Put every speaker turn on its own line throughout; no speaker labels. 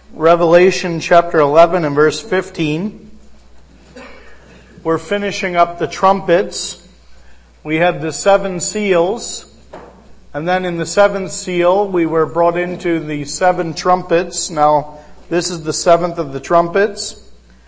Revelation chapter 11 and verse 15. We're finishing up the trumpets. We had the 7 seals, and then in the 7th seal we were brought into the 7 trumpets. Now this is the 7th of the trumpets.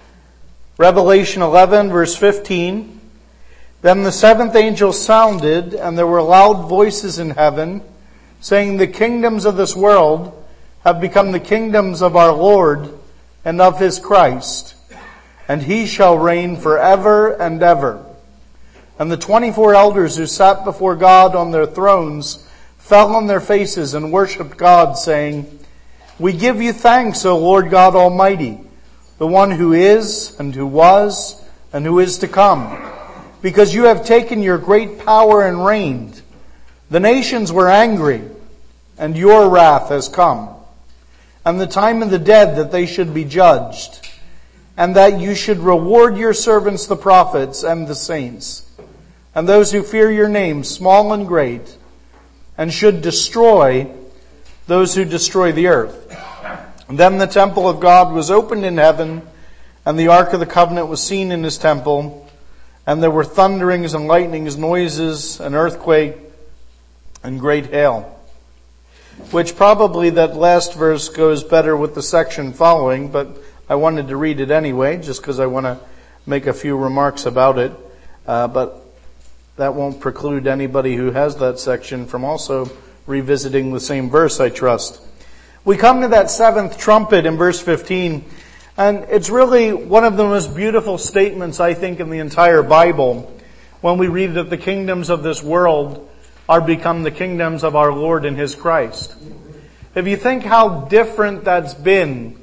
Revelation 11 verse 15. Then the 7th angel sounded, and there were loud voices in heaven, saying, "The kingdoms of this world have become the kingdoms of our Lord and of His Christ, and He shall reign forever and ever." And the 24 elders who sat before God on their thrones fell on their faces and worshipped God, saying, "We give you thanks, O Lord God Almighty, the one who is, and who was, and who is to come, because you have taken your great power and reigned. The nations were angry, and your wrath has come. And the time of the dead that they should be judged, and that you should reward your servants the prophets and the saints, and those who fear your name, small and great, and should destroy those who destroy the earth." And then the temple of God was opened in heaven, and the ark of the covenant was seen in His temple, and there were thunderings and lightnings, noises, an earthquake, and great hail. Which probably that last verse goes better with the section following, but I wanted to read it anyway, just because I want to make a few remarks about it. But that won't preclude anybody who has that section from also revisiting the same verse, I trust. We come to that 7th trumpet in verse 15, and it's really one of the most beautiful statements, I think, in the entire Bible, when we read that the kingdoms of this world are become the kingdoms of our Lord and His Christ. If you think how different that's been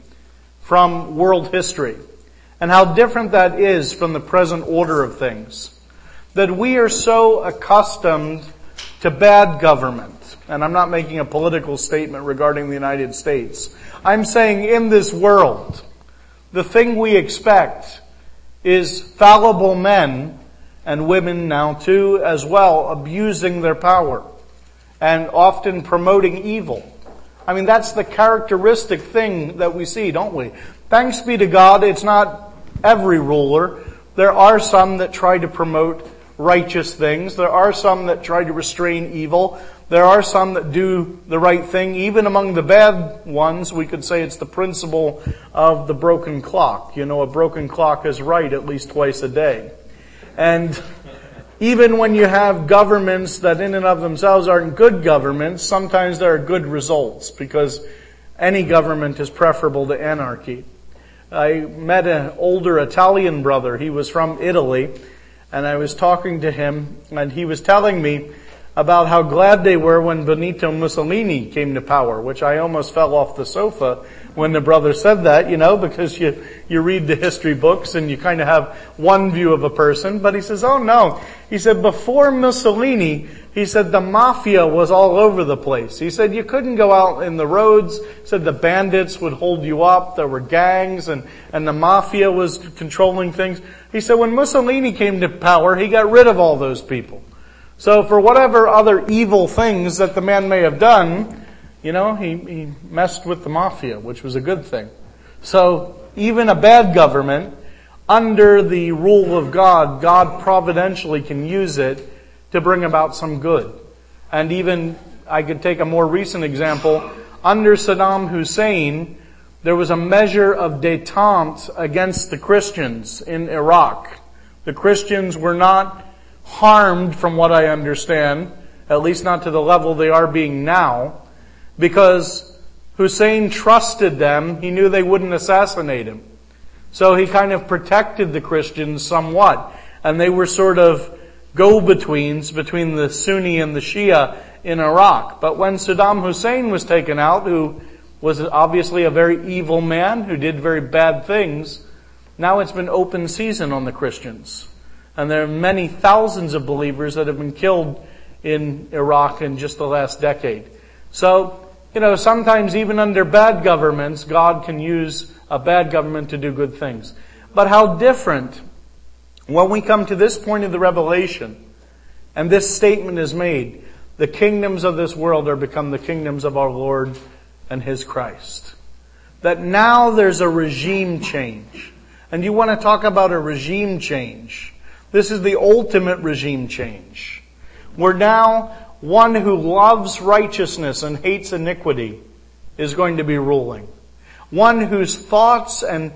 from world history, and how different that is from the present order of things, that we are so accustomed to bad government. And I'm not making a political statement regarding the United States. I'm saying in this world, the thing we expect is fallible men, and women now too, as well, abusing their power and often promoting evil. I mean, that's the characteristic thing that we see, don't we? Thanks be to God, it's not every ruler. There are some that try to promote righteous things. There are some that try to restrain evil. There are some that do the right thing. Even among the bad ones, we could say it's the principle of the broken clock. You know, a broken clock is right at least twice a day. And even when you have governments that in and of themselves aren't good governments, sometimes there are good results, because any government is preferable to anarchy. I met an older Italian brother. He was from Italy, and I was talking to him, and he was telling me about how glad they were when Benito Mussolini came to power, which I almost fell off the sofa when the brother said that, you know, because you read the history books and you kind of have one view of a person. But he says, oh no. He said, before Mussolini, he said the mafia was all over the place. He said you couldn't go out in the roads. He said the bandits would hold you up. There were gangs and the mafia was controlling things. He said when Mussolini came to power, he got rid of all those people. So for whatever other evil things that the man may have done, you know, he messed with the mafia, which was a good thing. So even a bad government, under the rule of God, God providentially can use it to bring about some good. And even, I could take a more recent example, under Saddam Hussein, there was a measure of détente against the Christians in Iraq. The Christians were not harmed, from what I understand, at least not to the level they are being now, because Hussein trusted them. He knew they wouldn't assassinate him. So he kind of protected the Christians somewhat. And they were sort of go-betweens between the Sunni and the Shia in Iraq. But when Saddam Hussein was taken out, who was obviously a very evil man, who did very bad things, now it's been open season on the Christians. And there are many thousands of believers that have been killed in Iraq in just the last decade. So, you know, sometimes even under bad governments, God can use a bad government to do good things. But how different when we come to this point of the Revelation, and this statement is made, the kingdoms of this world are become the kingdoms of our Lord and His Christ. that now there's a regime change. And you want to talk about a regime change. This is the ultimate regime change. Where now one who loves righteousness and hates iniquity is going to be ruling. One whose thoughts and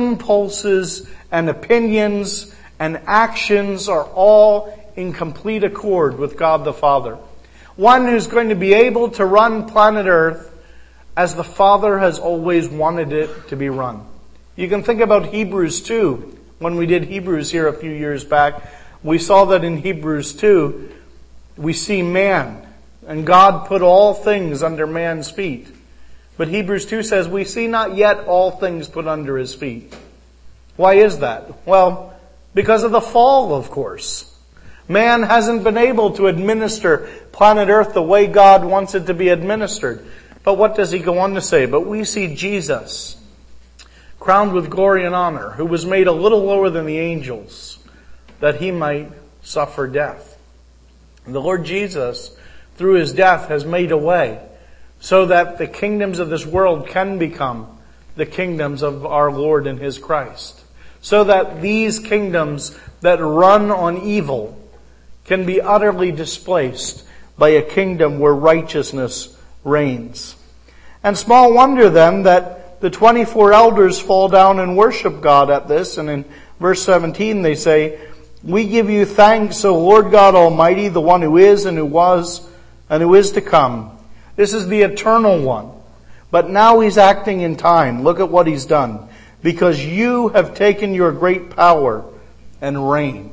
impulses and opinions and actions are all in complete accord with God the Father. One who's going to be able to run planet Earth as the Father has always wanted it to be run. You can think about Hebrews 2. When we did Hebrews here a few years back, we saw that in Hebrews 2, we see man, and God put all things under man's feet. But Hebrews 2 says, we see not yet all things put under his feet. Why is that? Well, because of the fall, of course. Man hasn't been able to administer planet Earth the way God wants it to be administered. But what does he go on to say? But we see Jesus, crowned with glory and honor, who was made a little lower than the angels, that he might suffer death. And the Lord Jesus, through his death, has made a way so that the kingdoms of this world can become the kingdoms of our Lord and his Christ. So that these kingdoms that run on evil can be utterly displaced by a kingdom where righteousness reigns. And small wonder then that the 24 elders fall down and worship God at this. And in verse 17 they say, we give you thanks, O Lord God Almighty, the one who is and who was and who is to come. This is the eternal one. But now he's acting in time. Look at what he's done. Because you have taken your great power and reigned.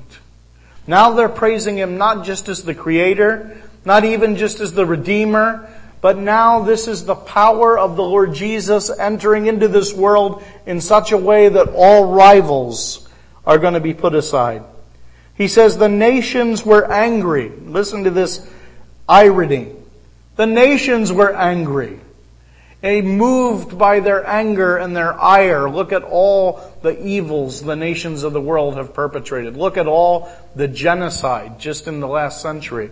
Now they're praising him not just as the Creator, not even just as the Redeemer, but now this is the power of the Lord Jesus entering into this world in such a way that all rivals are going to be put aside. He says the nations were angry. Listen to this irony. The nations were angry. Moved by their anger and their ire. Look at all the evils the nations of the world have perpetrated. Look at all the genocide just in the last century.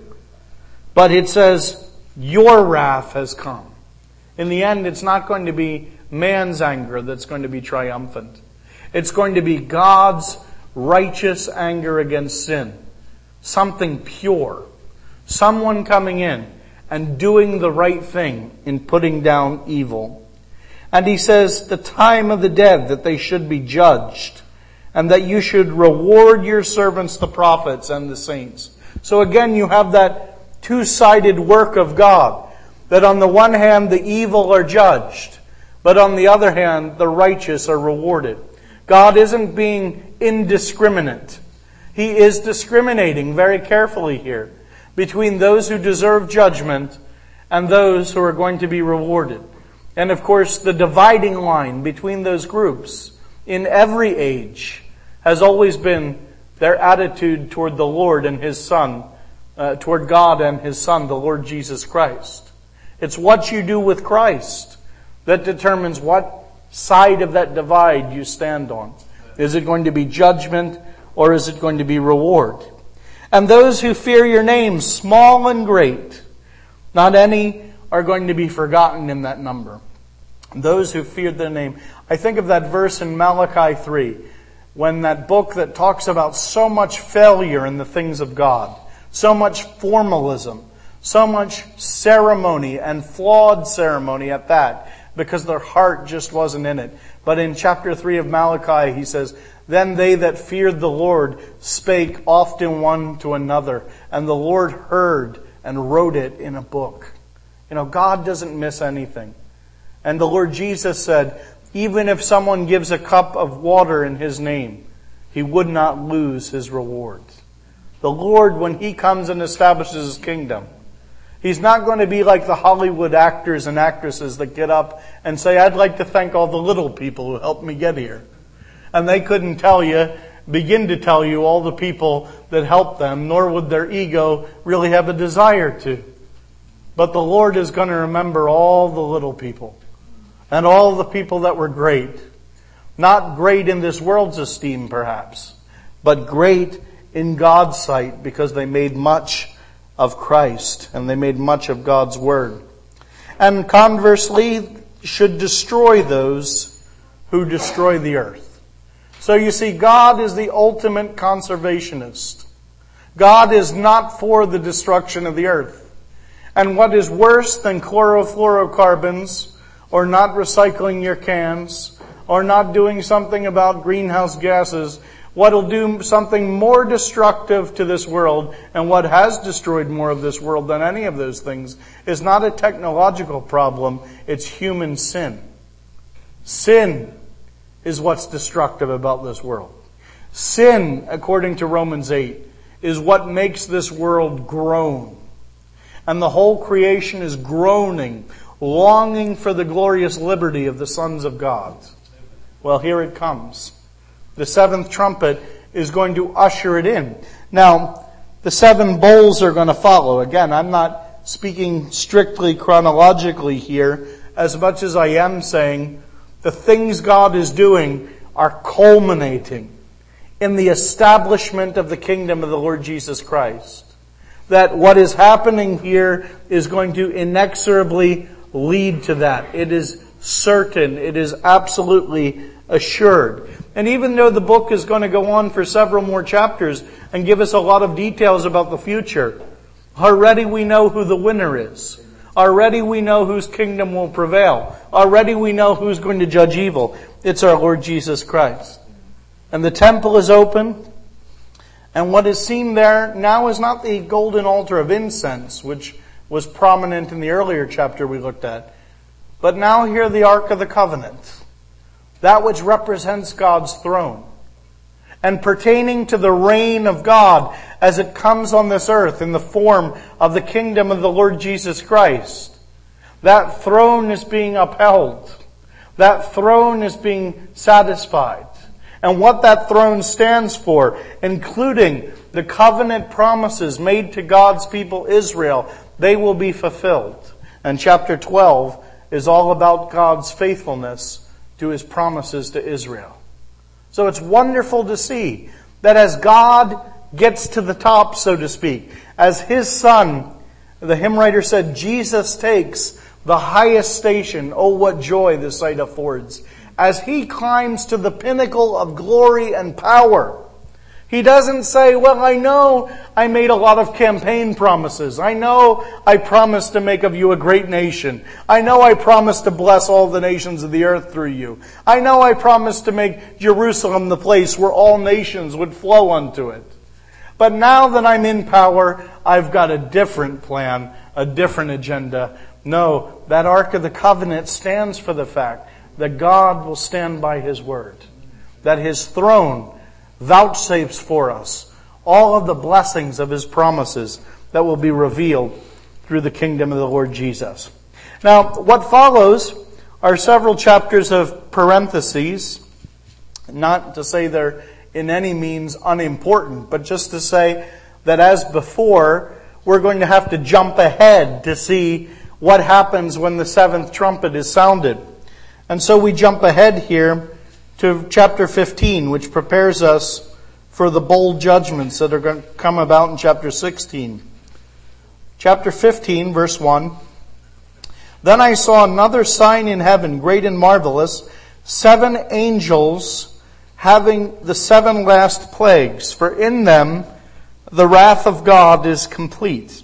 But it says, your wrath has come. In the end, it's not going to be man's anger that's going to be triumphant. It's going to be God's righteous anger against sin. Something pure. Someone coming in and doing the right thing in putting down evil. And he says, the time of the dead, that they should be judged, and that you should reward your servants, the prophets and the saints. So again, you have that two-sided work of God, that on the one hand, the evil are judged, but on the other hand, the righteous are rewarded. God isn't being indiscriminate. He is discriminating very carefully here between those who deserve judgment and those who are going to be rewarded. And of course, the dividing line between those groups in every age has always been their attitude toward the Lord and His Son, toward God and His Son, the Lord Jesus Christ. It's what you do with Christ that determines what side of that divide you stand on. Is it going to be judgment or is it going to be reward? And those who fear your name, small and great, not any are going to be forgotten in that number. Those who feared their name. I think of that verse in Malachi 3, when that book that talks about so much failure in the things of God, so much formalism, so much ceremony and flawed ceremony at that, because their heart just wasn't in it. But in chapter 3 of Malachi, he says, then they that feared the Lord spake often one to another, and the Lord heard and wrote it in a book. You know, God doesn't miss anything. And the Lord Jesus said, even if someone gives a cup of water in His name, he would not lose his reward. The Lord, when He comes and establishes His kingdom, He's not going to be like the Hollywood actors and actresses that get up and say, I'd like to thank all the little people who helped me get here. And they couldn't begin to tell you all the people that helped them, nor would their ego really have a desire to. But the Lord is going to remember all the little people and all the people that were great. Not great in this world's esteem, perhaps, but great in God's sight because they made much of Christ and they made much of God's Word. And conversely, should destroy those who destroy the earth. So you see, God is the ultimate conservationist. God is not for the destruction of the earth. And what is worse than chlorofluorocarbons, or not recycling your cans, or not doing something about greenhouse gases, what will do something more destructive to this world, and what has destroyed more of this world than any of those things, is not a technological problem, it's human sin. Sin is what's destructive about this world. Sin, according to Romans 8, is what makes this world groan. And the whole creation is groaning, longing for the glorious liberty of the sons of God. Well, here it comes. The seventh trumpet is going to usher it in. Now, the seven bowls are going to follow. Again, I'm not speaking strictly chronologically here, as much as I am saying the things God is doing are culminating in the establishment of the kingdom of the Lord Jesus Christ. That what is happening here is going to inexorably lead to that. It is certain. It is absolutely assured. And even though the book is going to go on for several more chapters and give us a lot of details about the future, already we know who the winner is. Already we know whose kingdom will prevail. Already we know who's going to judge evil. It's our Lord Jesus Christ. And the temple is open. And what is seen there now is not the golden altar of incense, which was prominent in the earlier chapter we looked at, but now here the Ark of the Covenant, that which represents God's throne, and pertaining to the reign of God as it comes on this earth in the form of the kingdom of the Lord Jesus Christ. That throne is being upheld. That throne is being satisfied. And what that throne stands for, including the covenant promises made to God's people Israel, they will be fulfilled. And chapter 12 is all about God's faithfulness to His promises to Israel. So it's wonderful to see that as God gets to the top, so to speak, as His Son, the hymn writer said, Jesus takes the highest station. Oh, what joy the sight affords. As He climbs to the pinnacle of glory and power, He doesn't say, well, I know I made a lot of campaign promises. I know I promised to make of you a great nation. I know I promised to bless all the nations of the earth through you. I know I promised to make Jerusalem the place where all nations would flow unto it. But now that I'm in power, I've got a different plan, a different agenda. No, that Ark of the Covenant stands for the fact that God will stand by His word, that His throne vouchsafes for us all of the blessings of His promises that will be revealed through the kingdom of the Lord Jesus. Now, what follows are several chapters of parentheses, not to say they're in any means unimportant, but just to say that as before, we're going to have to jump ahead to see what happens when the seventh trumpet is sounded. And so we jump ahead here to chapter 15, which prepares us for the bold judgments that are going to come about in chapter 16. Chapter 15, verse 1. Then I saw another sign in heaven, great and marvelous, 7 angels having the 7 last plagues, for in them the wrath of God is complete.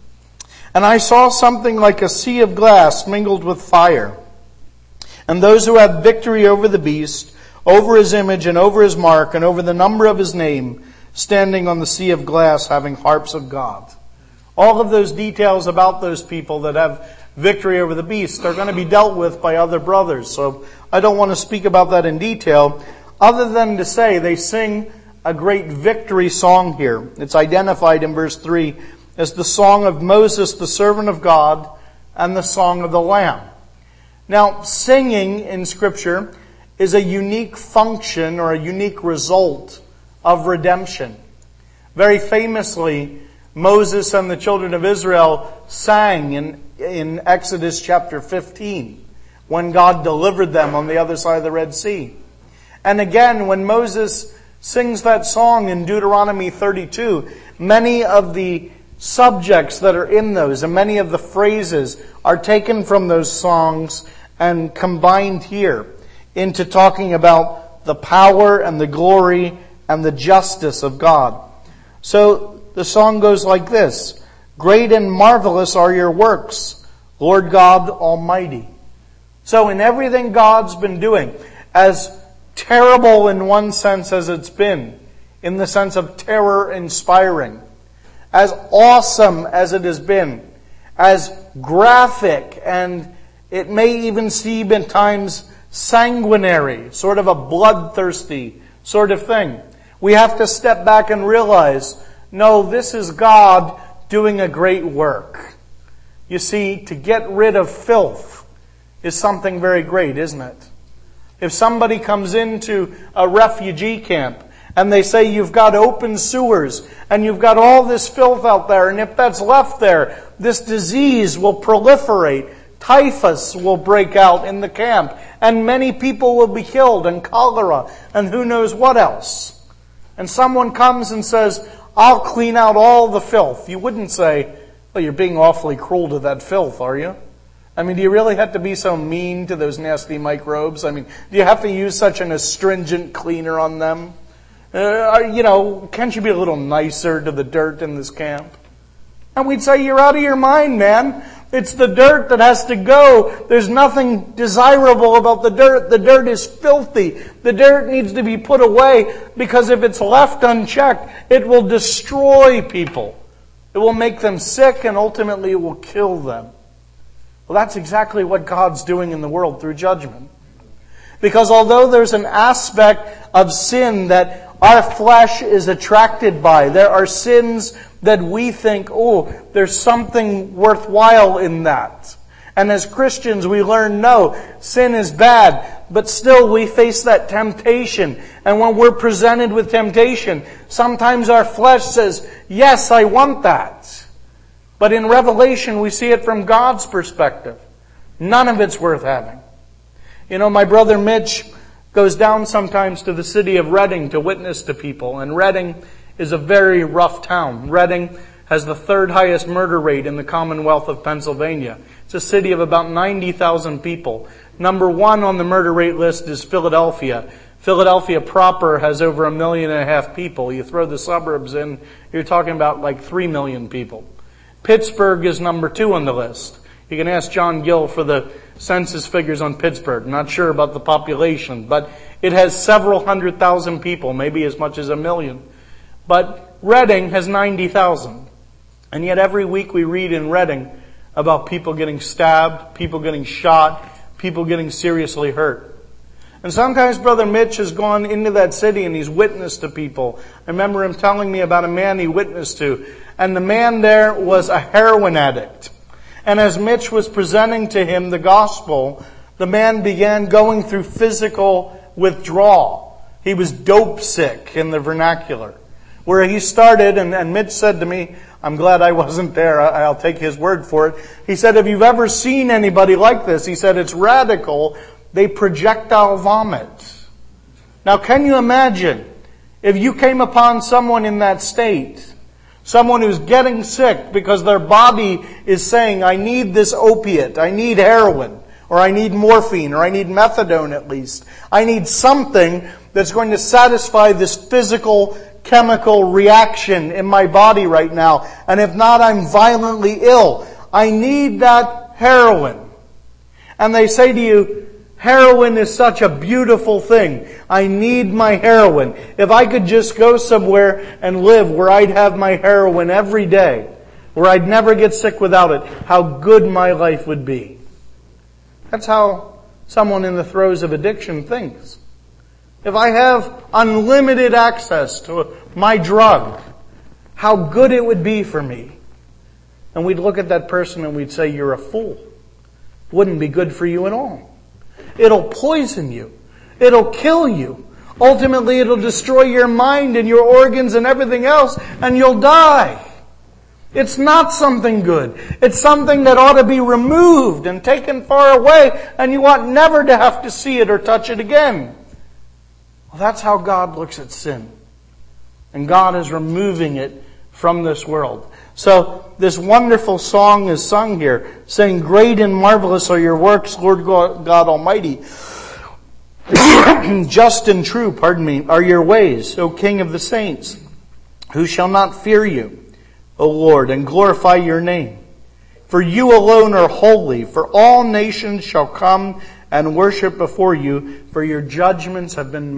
And I saw something like a sea of glass mingled with fire. And those who have victory over the beast, over his image and over his mark and over the number of his name, standing on the sea of glass having harps of God. All of those details about those people that have victory over the beast are going to be dealt with by other brothers. So I don't want to speak about that in detail, other than to say they sing a great victory song here. It's identified in verse 3 as the song of Moses, the servant of God, and the song of the Lamb. Now, singing in Scripture is a unique function or a unique result of redemption. Very famously, Moses and the children of Israel sang in Exodus chapter 15 when God delivered them on the other side of the Red Sea. And again, when Moses sings that song in Deuteronomy 32, many of the subjects that are in those and many of the phrases are taken from those songs and combined here into talking about the power and the glory and the justice of God. So the song goes like this: great and marvelous are your works, Lord God Almighty. So in everything God's been doing, as terrible in one sense as it's been, in the sense of terror-inspiring, as awesome as it has been, as graphic, and it may even seem at times sanguinary, sort of a bloodthirsty sort of thing, we have to step back and realize, no, this is God doing a great work. You see, to get rid of filth is something very great, isn't it? If somebody comes into a refugee camp and they say you've got open sewers and you've got all this filth out there, and if that's left there, this disease will proliferate. Typhus will break out in the camp, and many people will be killed, and cholera, and who knows what else. And someone comes and says, I'll clean out all the filth. You wouldn't say, well, you're being awfully cruel to that filth, are you? I mean, do you really have to be so mean to those nasty microbes? I mean, do you have to use such an astringent cleaner on them? Can't you be a little nicer to the dirt in this camp? And we'd say, you're out of your mind, man. It's the dirt that has to go. There's nothing desirable about the dirt. The dirt is filthy. The dirt needs to be put away, because if it's left unchecked, it will destroy people. It will make them sick, and ultimately it will kill them. Well, that's exactly what God's doing in the world through judgment. Because although there's an aspect of sin that our flesh is attracted by, there are sins that we think, oh, there's something worthwhile in that. And as Christians, we learn, no, sin is bad, but still we face that temptation. And when we're presented with temptation, sometimes our flesh says, yes, I want that. But in Revelation, we see it from God's perspective. None of it's worth having. You know, my brother Mitch goes down sometimes to the city of Reading to witness to people. And Reading is a very rough town. Reading has the third highest murder rate in the Commonwealth of Pennsylvania. It's a city of about 90,000 people. Number one on the murder rate list is Philadelphia. Philadelphia proper has over 1.5 million people. You throw the suburbs in, you're talking about like 3 million people. Pittsburgh is number 2 on the list. You can ask John Gill for the census figures on Pittsburgh. I'm not sure about the population, but it has several 100,000 people, maybe as much as 1 million. But Reading has 90,000. And yet every week we read in Reading about people getting stabbed, people getting shot, people getting seriously hurt. And sometimes Brother Mitch has gone into that city and he's witnessed to people. I remember him telling me about a man he witnessed to. And the man there was a heroin addict. And as Mitch was presenting to him the gospel, the man began going through physical withdrawal. He was dope sick in the vernacular. Where he started, and Mitch said to me, I'm glad I wasn't there, I'll take his word for it. He said, if you've ever seen anybody like this, he said, it's radical. They projectile vomit. Now can you imagine if you came upon someone in that state, someone who's getting sick because their body is saying, I need this opiate, I need heroin, or I need morphine, or I need methadone at least. I need something that's going to satisfy this physical, chemical reaction in my body right now. And if not, I'm violently ill. I need that heroin. And they say to you, heroin is such a beautiful thing. I need my heroin. If I could just go somewhere and live where I'd have my heroin every day, where I'd never get sick without it, how good my life would be. That's how someone in the throes of addiction thinks. If I have unlimited access to my drug, how good it would be for me. And we'd look at that person and we'd say, you're a fool. Wouldn't be good for you at all. It'll poison you. It'll kill you. Ultimately, it'll destroy your mind and your organs and everything else, and you'll die. It's not something good. It's something that ought to be removed and taken far away, and you ought never to have to see it or touch it again. Well, that's how God looks at sin. And God is removing it from this world. So this wonderful song is sung here, saying, "Great and marvelous are your works, Lord God Almighty. Just and true, are your ways, O King of the saints. Who shall not fear you, O Lord, and glorify your name? For you alone are holy, for all nations shall come and worship before you, for your judgments have been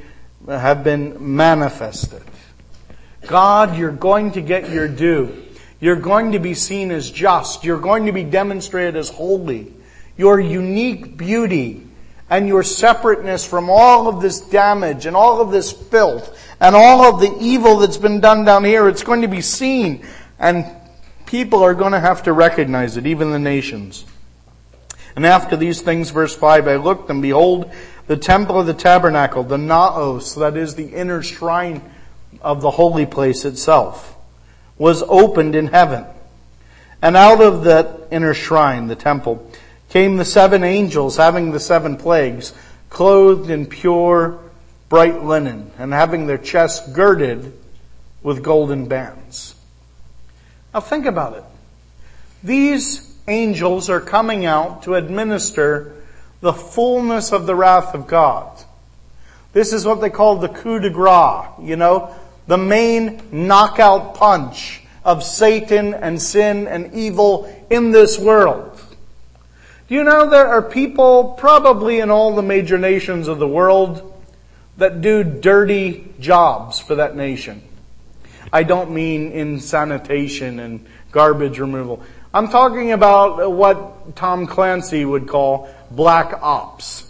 manifested." God, you're going to get your due. You're going to be seen as just. You're going to be demonstrated as holy. Your unique beauty and your separateness from all of this damage and all of this filth and all of the evil that's been done down here, it's going to be seen. And people are going to have to recognize it, even the nations. And after these things, verse 5, "I looked, and behold, the temple of the tabernacle, the naos," that is the inner shrine of the holy place itself, "was opened in heaven. And out of that inner shrine, the temple, came the 7 angels having the 7 plagues, clothed in pure, bright linen, and having their chests girded with golden bands." Now think about it. These angels are coming out to administer the fullness of the wrath of God. This is what they call the coup de grace, the main knockout punch of Satan and sin and evil in this world. Do you know there are people probably in all the major nations of the world that do dirty jobs for that nation? I don't mean in sanitation and garbage removal. I'm talking about what Tom Clancy would call black ops,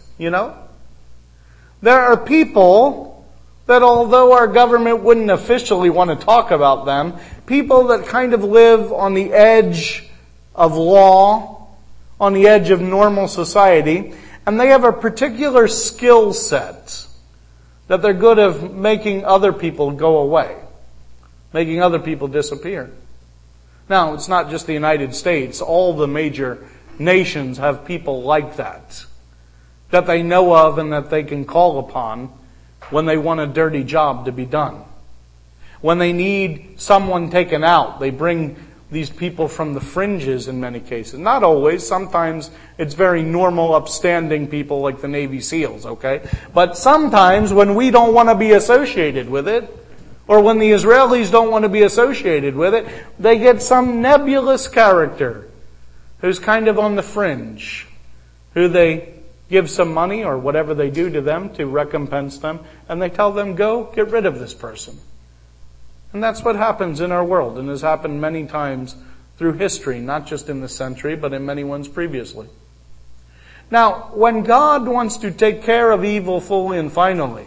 There are people that, although our government wouldn't officially want to talk about them, people that kind of live on the edge of law, on the edge of normal society, and they have a particular skill set that they're good at making other people go away, making other people disappear. Now, it's not just the United States. All the major nations have people like that they know of and that they can call upon when they want a dirty job to be done. When they need someone taken out, they bring these people from the fringes in many cases. Not always. Sometimes it's very normal, upstanding people like the Navy SEALs, okay? But sometimes when we don't want to be associated with it, or when the Israelis don't want to be associated with it, they get some nebulous character who's kind of on the fringe, who they give some money or whatever they do to them to recompense them, and they tell them, "Go, get rid of this person." And that's what happens in our world, and has happened many times through history, not just in this century, but in many ones previously. Now, when God wants to take care of evil fully and finally,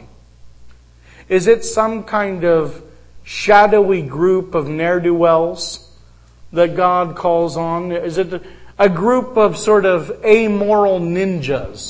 is it some kind of shadowy group of ne'er-do-wells that God calls on? Is it a group of sort of amoral ninjas,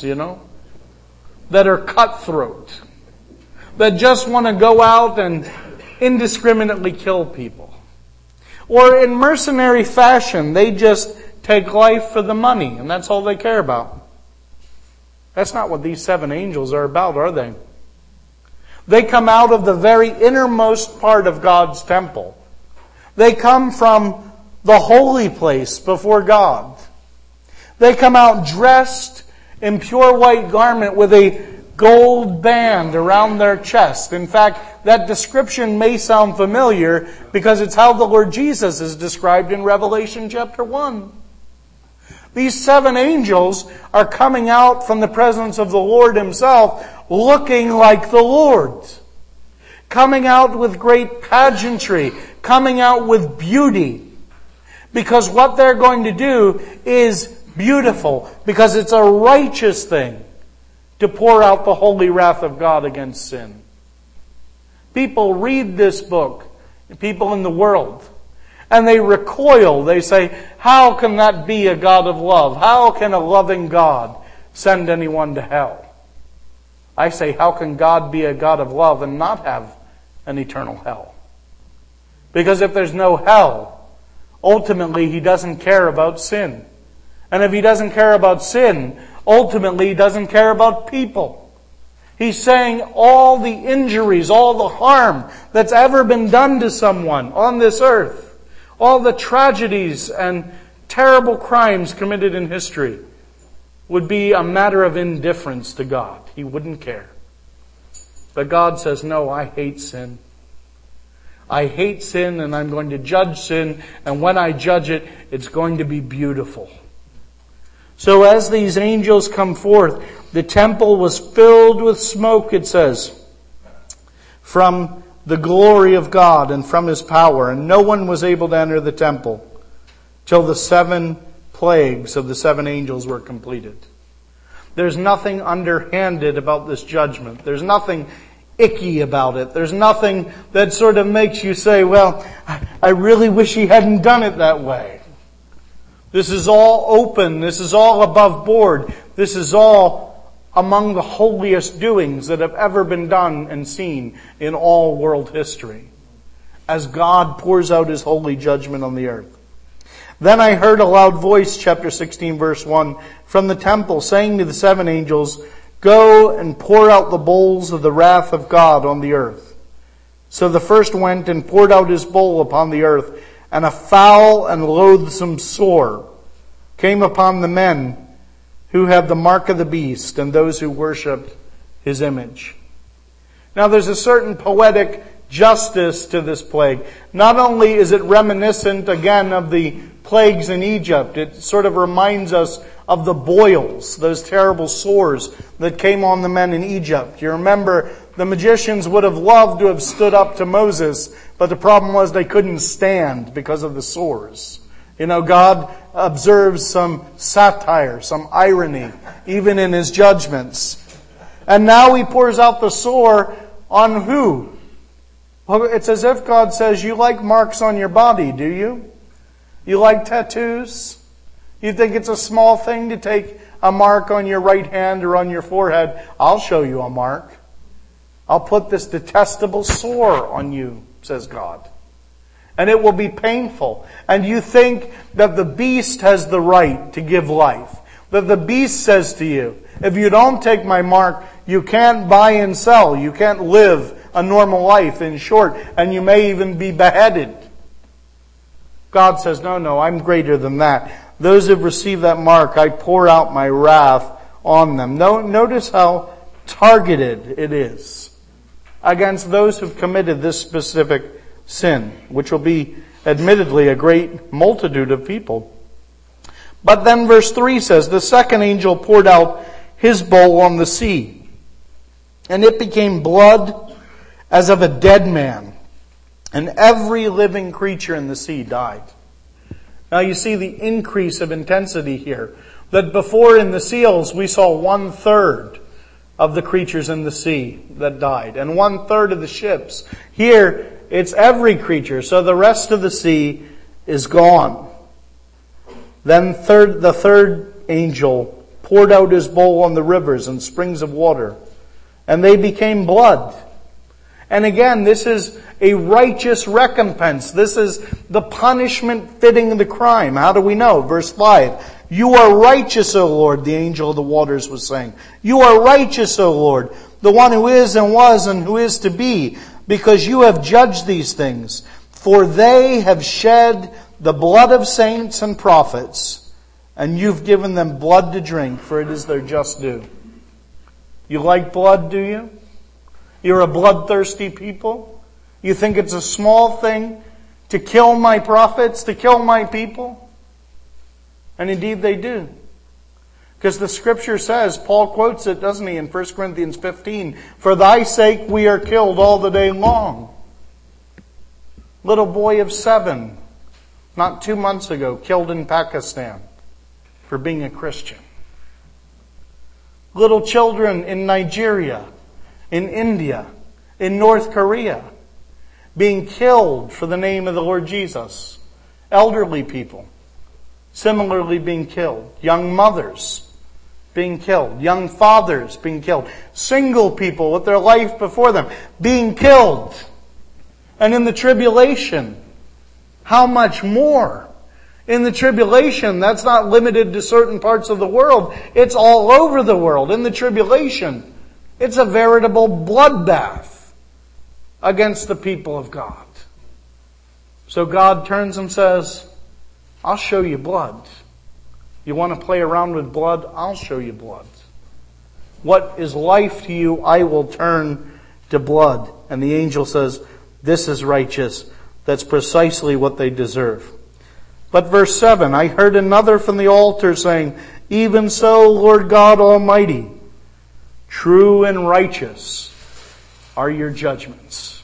that are cutthroat, that just want to go out and indiscriminately kill people? Or in mercenary fashion, they just take life for the money, and that's all they care about? That's not what these 7 angels are about, are they? They come out of the very innermost part of God's temple. They come from the holy place before God. They come out dressed in pure white garment with a gold band around their chest. In fact, that description may sound familiar because it's how the Lord Jesus is described in Revelation chapter 1. These 7 angels are coming out from the presence of the Lord Himself, looking like the Lord. Coming out with great pageantry, coming out with beauty. Because what they're going to do is beautiful, because it's a righteous thing to pour out the holy wrath of God against sin. People read this book, people in the world, and they recoil. They say, "How can that be a God of love? How can a loving God send anyone to hell?" I say, how can God be a God of love and not have an eternal hell? Because if there's no hell, ultimately He doesn't care about sin. And if He doesn't care about sin, ultimately He doesn't care about people. He's saying all the injuries, all the harm that's ever been done to someone on this earth, all the tragedies and terrible crimes committed in history would be a matter of indifference to God. He wouldn't care. But God says, no, I hate sin. I hate sin, and I'm going to judge sin, and when I judge it, it's going to be beautiful. So as these angels come forth, the temple was filled with smoke, it says, from the glory of God and from His power, and no one was able to enter the temple till the 7 plagues of the 7 angels were completed. There's nothing underhanded about this judgment. There's nothing icky about it. There's nothing that sort of makes you say, well, I really wish He hadn't done it that way. This is all open. This is all above board. This is all among the holiest doings that have ever been done and seen in all world history, as God pours out His holy judgment on the earth. Then I heard a loud voice, chapter 16, verse 1, from the temple, saying to the 7 angels, go and pour out the bowls of the wrath of God on the earth. So the first went and poured out his bowl upon the earth, and a foul and loathsome sore came upon the men who had the mark of the beast and those who worshipped his image. Now there's a certain poetic justice to this plague. Not only is it reminiscent again of the plagues in Egypt, it sort of reminds us of the boils, those terrible sores that came on the men in Egypt. You remember, the magicians would have loved to have stood up to Moses, but the problem was they couldn't stand because of the sores. You know, God observes some satire, some irony, even in His judgments. And now He pours out the sore on who? Well, it's as if God says, you like marks on your body, do you? You like tattoos? You think it's a small thing to take a mark on your right hand or on your forehead? I'll show you a mark. I'll put this detestable sore on you, says God. And it will be painful. And you think that the beast has the right to give life. That the beast says to you, if you don't take my mark, you can't buy and sell. You can't live a normal life, in short. And you may even be beheaded. God says, no, I'm greater than that. Those who have received that mark, I pour out my wrath on them. Notice how targeted it is against those who've committed this specific sin, which will be admittedly a great multitude of people. But then verse 3 says, the second angel poured out his bowl on the sea, and it became blood as of a dead man, and every living creature in the sea died. Now you see the increase of intensity here. That before in the seals we saw 1/3 of the creatures in the sea that died, and 1/3 of the ships. Here it's every creature, so the rest of the sea is gone. Then the third angel poured out his bowl on the rivers and springs of water, and they became blood. And again, this is a righteous recompense. This is the punishment fitting the crime. How do we know? Verse 5. You are righteous, O Lord, the angel of the waters was saying. You are righteous, O Lord, the one who is and was and who is to be, because you have judged these things. For they have shed the blood of saints and prophets, and you've given them blood to drink, for it is their just due. You like blood, do you? You're a bloodthirsty people? You think it's a small thing to kill my prophets, to kill my people? And indeed they do. Because the scripture says, Paul quotes it, doesn't he, in 1 Corinthians 15, for thy sake we are killed all the day long. Little boy of 7, not 2 months ago, killed in Pakistan for being a Christian. Little children in Nigeria, in India, in North Korea, being killed for the name of the Lord Jesus. Elderly people, similarly being killed. Young mothers being killed. Young fathers being killed. Single people with their life before them being killed. And in the tribulation, how much more? In the tribulation, that's not limited to certain parts of the world. It's all over the world. In the tribulation, it's a veritable bloodbath against the people of God. So God turns and says, I'll show you blood. You want to play around with blood? I'll show you blood. What is life to you, I will turn to blood. And the angel says, this is righteous. That's precisely what they deserve. But verse 7, I heard another from the altar saying, even so, Lord God Almighty, true and righteous are your judgments.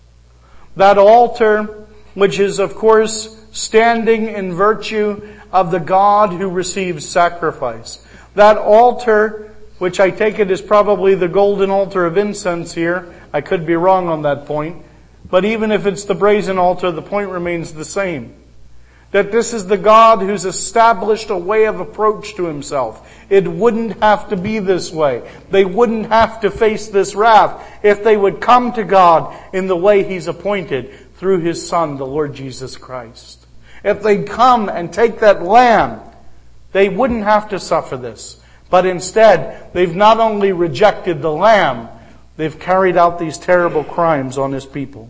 That altar, which is of course standing in virtue of the God who receives sacrifice. That altar, which I take it is probably the golden altar of incense here. I could be wrong on that point. But even if it's the brazen altar, the point remains the same. That this is the God who's established a way of approach to himself. It wouldn't have to be this way. They wouldn't have to face this wrath if they would come to God in the way he's appointed through his Son, the Lord Jesus Christ. If they'd come and take that lamb, they wouldn't have to suffer this. But instead, they've not only rejected the lamb, they've carried out these terrible crimes on his people.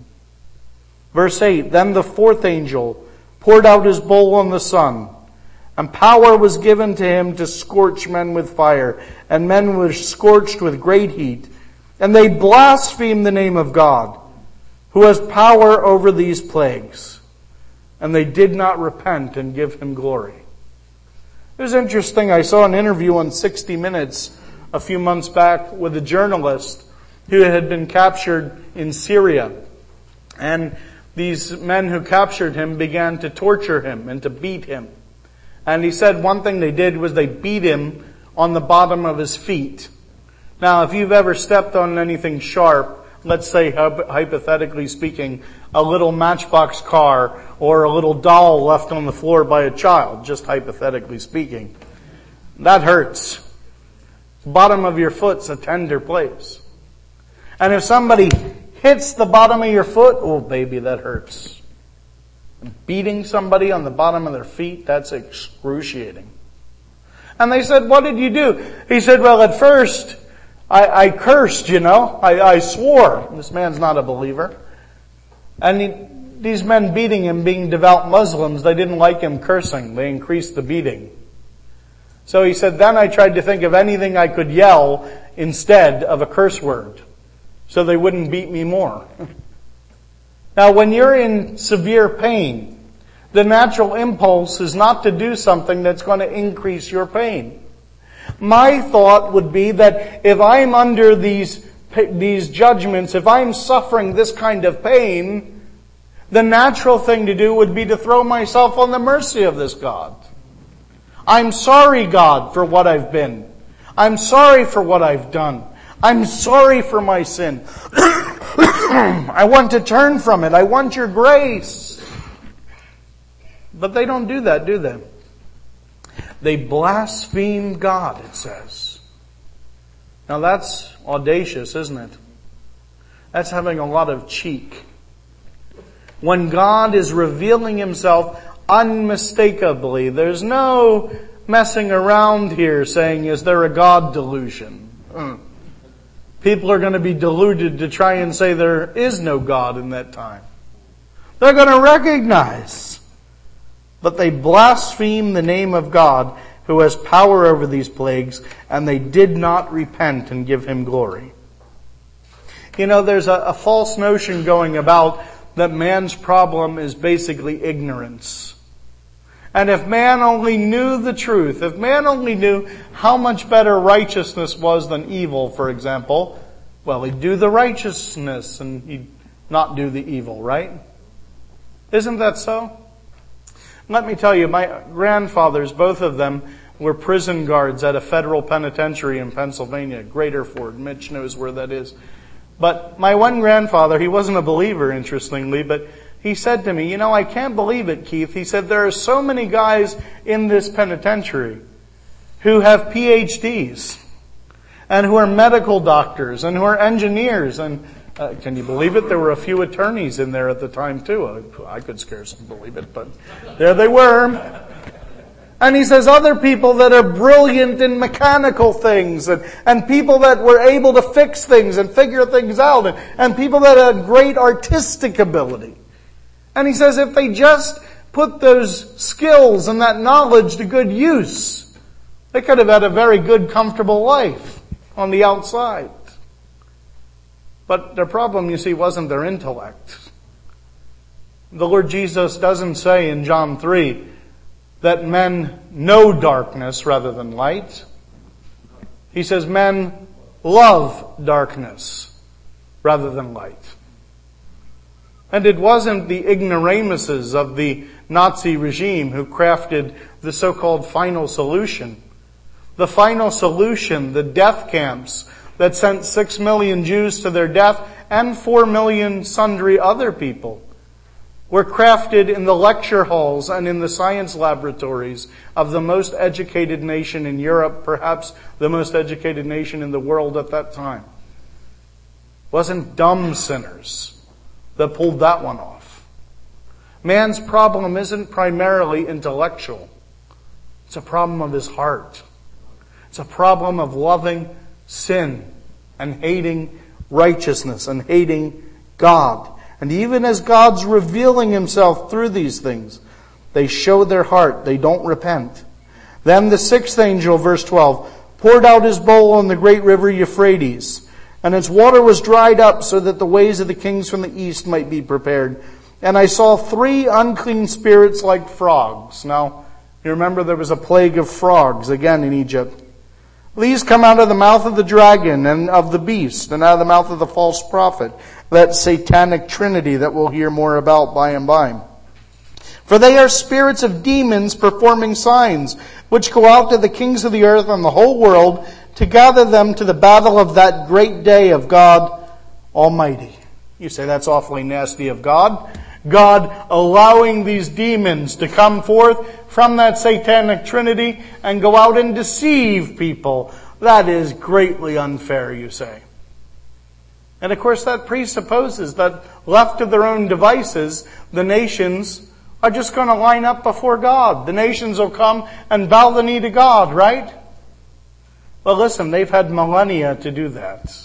Verse 8, then the fourth angel poured out his bowl on the sun, and power was given to him to scorch men with fire, and men were scorched with great heat. And they blasphemed the name of God, who has power over these plagues. And they did not repent and give him glory. It was interesting, I saw an interview on 60 Minutes a few months back with a journalist who had been captured in Syria. And these men who captured him began to torture him and to beat him. And he said one thing they did was they beat him on the bottom of his feet. Now, if you've ever stepped on anything sharp, let's say, hypothetically speaking, a little matchbox car or a little doll left on the floor by a child, just hypothetically speaking, that hurts. The bottom of your foot's a tender place. And if somebody hits the bottom of your foot, oh baby, that hurts. Beating somebody on the bottom of their feet, that's excruciating. And they said, what did you do? He said, well, at first, I cursed, I swore. This man's not a believer. And these men beating him, being devout Muslims, they didn't like him cursing. They increased the beating. So he said, then I tried to think of anything I could yell instead of a curse word, so they wouldn't beat me more. Now, when you're in severe pain, the natural impulse is not to do something that's going to increase your pain. My thought would be that if I'm under these judgments, if I'm suffering this kind of pain, the natural thing to do would be to throw myself on the mercy of this God. I'm sorry, God, for what I've been. I'm sorry for what I've done. I'm sorry for my sin. I want to turn from it. I want your grace. But they don't do that, do they? They blaspheme God, it says. Now that's audacious, isn't it? That's having a lot of cheek. When God is revealing himself unmistakably, there's no messing around here saying, is there a God delusion? People are going to be deluded to try and say there is no God in that time. They're going to recognize. But they blaspheme the name of God who has power over these plagues, and they did not repent and give him glory. There's a false notion going about that man's problem is basically ignorance. And if man only knew the truth, if man only knew how much better righteousness was than evil, for example, well, he'd do the righteousness and he'd not do the evil, right? Isn't that so? Let me tell you, my grandfathers, both of them, were prison guards at a federal penitentiary in Pennsylvania, Graterford. Mitch knows where that is. But my one grandfather, he wasn't a believer, interestingly, but he said to me, I can't believe it, Keith. He said, there are so many guys in this penitentiary who have PhDs and who are medical doctors and who are engineers. And can you believe it? There were a few attorneys in there at the time too. I could scarcely believe it, but there they were. And he says other people that are brilliant in mechanical things and people that were able to fix things and figure things out and people that had great artistic ability. And he says if they just put those skills and that knowledge to good use, they could have had a very good, comfortable life on the outside. But their problem, you see, wasn't their intellect. The Lord Jesus doesn't say in John 3 that men know darkness rather than light. He says men love darkness rather than light. And it wasn't the ignoramuses of the Nazi regime who crafted the so-called final solution. The final solution, the death camps that sent 6 million Jews to their death and 4 million sundry other people, were crafted in the lecture halls and in the science laboratories of the most educated nation in Europe, perhaps the most educated nation in the world at that time. It wasn't dumb sinners that pulled that one off. Man's problem isn't primarily intellectual. It's a problem of his heart. It's a problem of loving sin and hating righteousness and hating God. And even as God's revealing himself through these things, they show their heart. They don't repent. Then the sixth angel, verse 12, poured out his bowl on the great river Euphrates, and its water was dried up so that the ways of the kings from the east might be prepared. And I saw 3 unclean spirits like frogs. Now, you remember there was a plague of frogs again in Egypt. These come out of the mouth of the dragon and of the beast and out of the mouth of the false prophet, that satanic trinity that we'll hear more about by and by. For they are spirits of demons performing signs, which go out to the kings of the earth and the whole world to gather them to the battle of that great day of God Almighty. You say that's awfully nasty of God. God allowing these demons to come forth from that satanic trinity and go out and deceive people. That is greatly unfair, you say. And of course that presupposes that left to their own devices, the nations are just going to line up before God. The nations will come and bow the knee to God, right? Well, listen, they've had millennia to do that.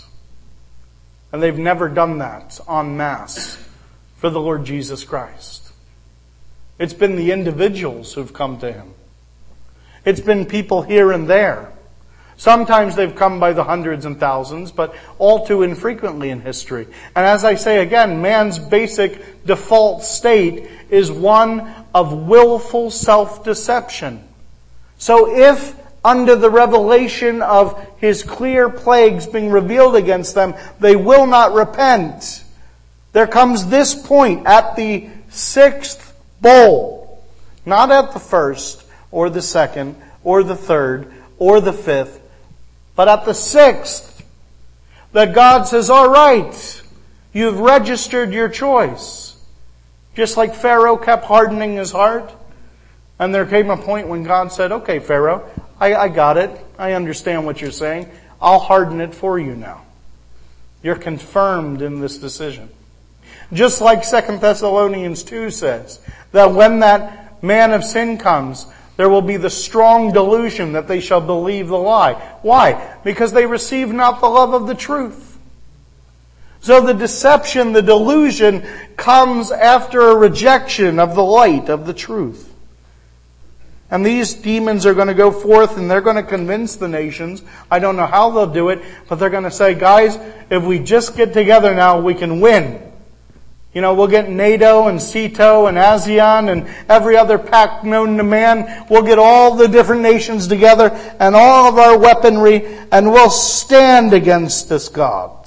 And they've never done that en masse for the Lord Jesus Christ. It's been the individuals who've come to him. It's been people here and there. Sometimes they've come by the hundreds and thousands, but all too infrequently in history. And as I say again, man's basic default state is one of willful self-deception. So if under the revelation of his clear plagues being revealed against them, they will not repent, there comes this point at the 6th bowl, not at the 1st or the 2nd or the 3rd or the 5th, but at the 6th, that God says, all right, you've registered your choice. Just like Pharaoh kept hardening his heart. And there came a point when God said, okay, Pharaoh, I got it. I understand what you're saying. I'll harden it for you now. You're confirmed in this decision. Just like 2 Thessalonians 2 says, that when that man of sin comes, there will be the strong delusion that they shall believe the lie. Why? Because they receive not the love of the truth. So the deception, the delusion, comes after a rejection of the light, of the truth. And these demons are going to go forth and they're going to convince the nations. I don't know how they'll do it, but they're going to say, guys, if we just get together now, we can win. You know, we'll get NATO and CETO and ASEAN and every other pact known to man. We'll get all the different nations together and all of our weaponry, and we'll stand against this God.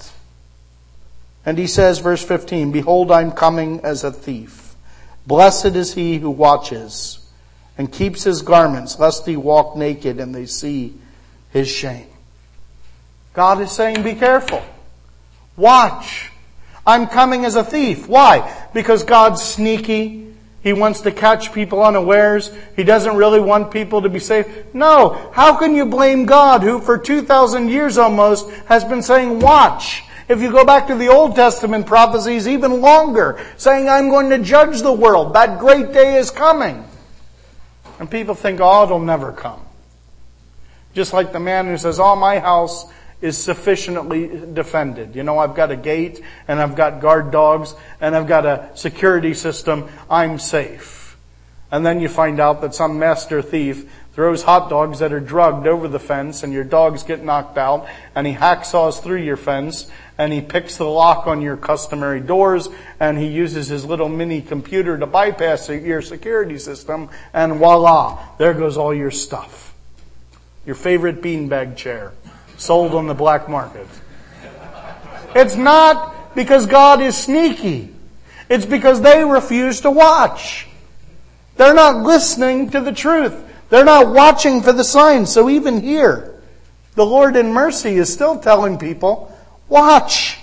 And he says, verse 15, behold, I'm coming as a thief. Blessed is he who watches and keeps his garments, lest he walk naked and they see his shame. God is saying, be careful. Watch. I'm coming as a thief. Why? Because God's sneaky. He wants to catch people unawares. He doesn't really want people to be saved. No. How can you blame God, who for 2,000 years almost has been saying, watch? If you go back to the Old Testament prophecies, even longer, saying, I'm going to judge the world. That great day is coming. And people think, oh, it'll never come. Just like the man who says, oh, my house is sufficiently defended. You know, I've got a gate, and I've got guard dogs, and I've got a security system. I'm safe. And then you find out that some master thief throws hot dogs that are drugged over the fence, and your dogs get knocked out, and he hacksaws through your fence, and he picks the lock on your customary doors, and he uses his little mini computer to bypass your security system, and voila, there goes all your stuff. Your favorite beanbag chair, sold on the black market. It's not because God is sneaky. It's because they refuse to watch. They're not listening to the truth. They're not watching for the signs. So even here, the Lord in mercy is still telling people, watch.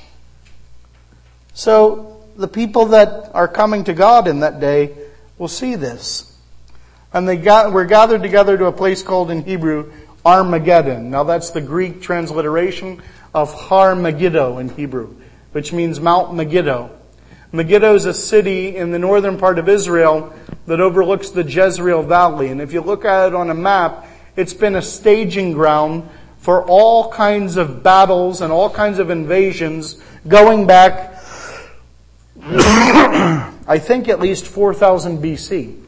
So the people that are coming to God in that day will see this. And were gathered together to a place called in Hebrew Armageddon. Now that's the Greek transliteration of Har Megiddo in Hebrew, which means Mount Megiddo. Megiddo is a city in the northern part of Israel that overlooks the Jezreel Valley. And if you look at it on a map, it's been a staging ground for all kinds of battles and all kinds of invasions going back, I think at least 4000 BC.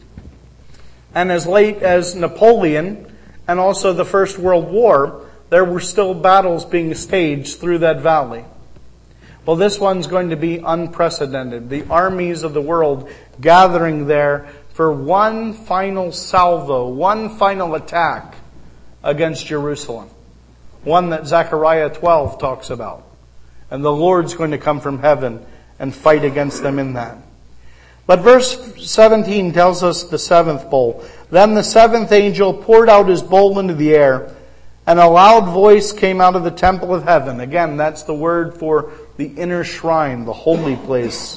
And as late as Napoleon and also the First World War, there were still battles being staged through that valley. Well, this one's going to be unprecedented. The armies of the world gathering there for one final salvo, one final attack against Jerusalem. One that Zechariah 12 talks about. And the Lord's going to come from heaven and fight against them in that. But verse 17 tells us the seventh bowl. Then the seventh angel poured out his bowl into the air, and a loud voice came out of the temple of heaven. Again, that's the word for the inner shrine, the holy place.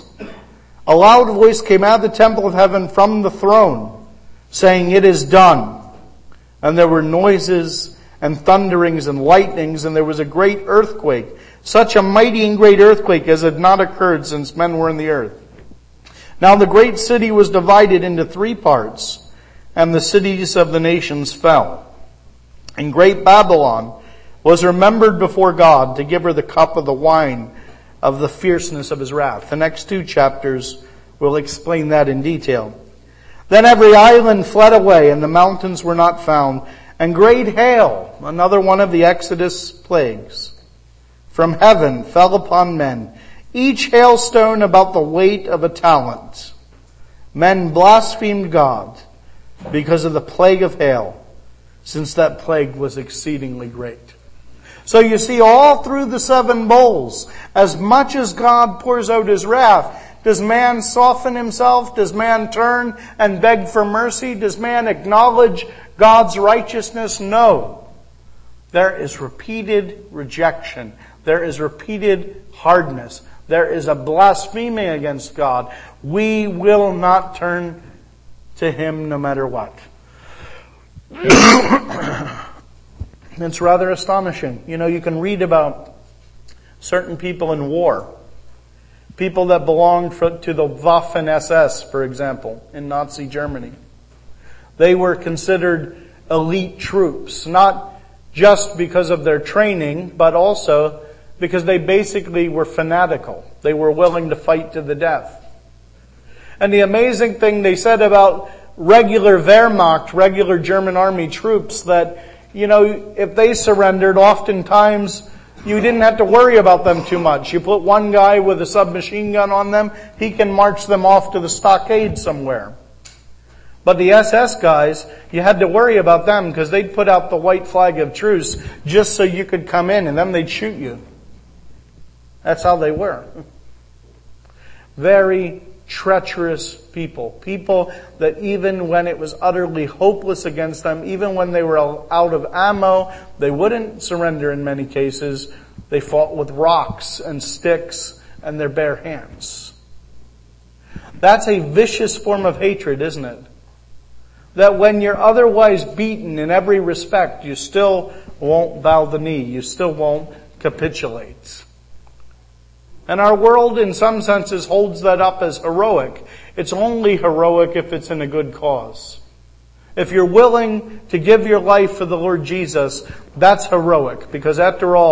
A loud voice came out of the temple of heaven from the throne, saying, "It is done." And there were noises and thunderings and lightnings, and there was a great earthquake, such a mighty and great earthquake as had not occurred since men were in the earth. Now the great city was divided into 3 parts, and the cities of the nations fell. And great Babylon was remembered before God to give her the cup of the wine of the fierceness of his wrath. The next 2 chapters will explain that in detail. Then every island fled away, and the mountains were not found. And great hail, another one of the Exodus plagues, from heaven fell upon men, each hailstone about the weight of a talent. Men blasphemed God because of the plague of hail, since that plague was exceedingly great. So you see, all through the 7 bowls, as much as God pours out his wrath, does man soften himself? Does man turn and beg for mercy? Does man acknowledge God's righteousness? No. There is repeated rejection. There is repeated hardness. There is a blasphemy against God. We will not turn to him no matter what. It's rather astonishing. You know, you can read about certain people in war. People that belonged to the Waffen-SS, for example, in Nazi Germany. They were considered elite troops, not just because of their training, but also because they basically were fanatical. They were willing to fight to the death. And the amazing thing they said about regular Wehrmacht, regular German army troops, that, you know, if they surrendered, oftentimes you didn't have to worry about them too much. You put one guy with a submachine gun on them, he can march them off to the stockade somewhere. But the SS guys, you had to worry about them because they'd put out the white flag of truce just so you could come in, and then they'd shoot you. That's how they were. Very treacherous people. People that even when it was utterly hopeless against them, even when they were out of ammo, they wouldn't surrender in many cases. They fought with rocks and sticks and their bare hands. That's a vicious form of hatred, isn't it? That when you're otherwise beaten in every respect, you still won't bow the knee. You still won't capitulate. And our world, in some senses, holds that up as heroic. It's only heroic if it's in a good cause. If you're willing to give your life for the Lord Jesus, that's heroic. Because after all,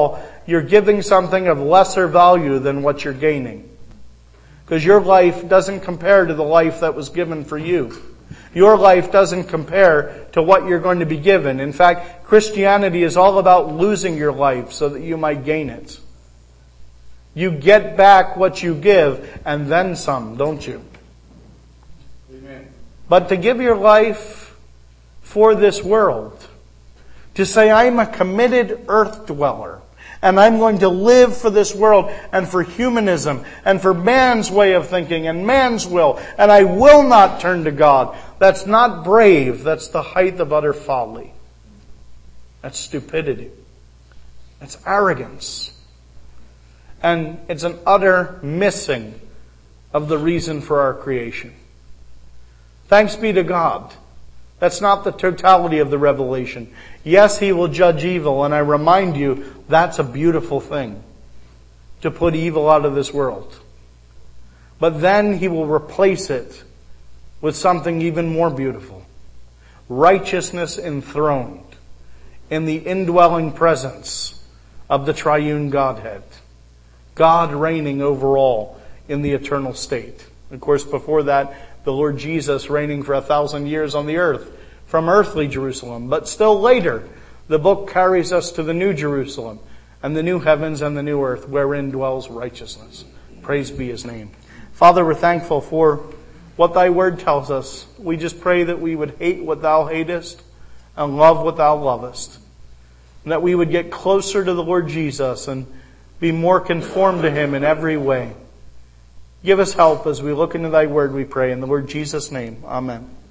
you're giving something of lesser value than what you're gaining. Because your life doesn't compare to the life that was given for you. Your life doesn't compare to what you're going to be given. In fact, Christianity is all about losing your life so that you might gain it. You get back what you give and then some, don't you? Amen. But to give your life for this world, to say, I'm a committed earth dweller, and I'm going to live for this world and for humanism and for man's way of thinking and man's will, and I will not turn to God. That's not brave. That's the height of utter folly. That's stupidity. That's arrogance. And it's an utter missing of the reason for our creation. Thanks be to God. That's not the totality of the revelation. Yes, He will judge evil, and I remind you, that's a beautiful thing, to put evil out of this world. But then He will replace it with something even more beautiful. Righteousness enthroned in the indwelling presence of the triune Godhead. God reigning over all in the eternal state. Of course, before that, the Lord Jesus reigning for 1,000 years on the earth from earthly Jerusalem. But still later, the book carries us to the new Jerusalem and the new heavens and the new earth wherein dwells righteousness. Praise be His name. Father, we're thankful for what Thy word tells us. We just pray that we would hate what Thou hatest and love what Thou lovest. And that we would get closer to the Lord Jesus and be more conformed to Him in every way. Give us help as we look into Thy word, we pray. In the Lord Jesus' name, amen.